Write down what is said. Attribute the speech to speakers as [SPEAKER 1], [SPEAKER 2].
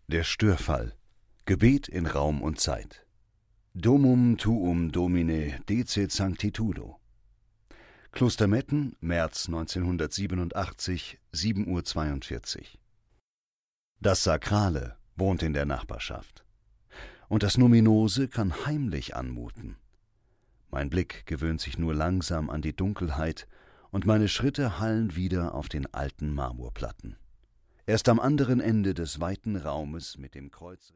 [SPEAKER 1] Der Störfall. Gebet in Raum und Zeit. Domum tuum Domine decet sanctitudo. Kloster Metten, März 1987, 7:42 Uhr. Das Sakrale wohnt in der Nachbarschaft. Und das Numinose kann heimlich anmuten. Mein Blick gewöhnt sich nur langsam an die Dunkelheit, und meine Schritte hallen wieder auf den alten Marmorplatten. Erst am anderen Ende des weiten Raumes mit dem Kreuz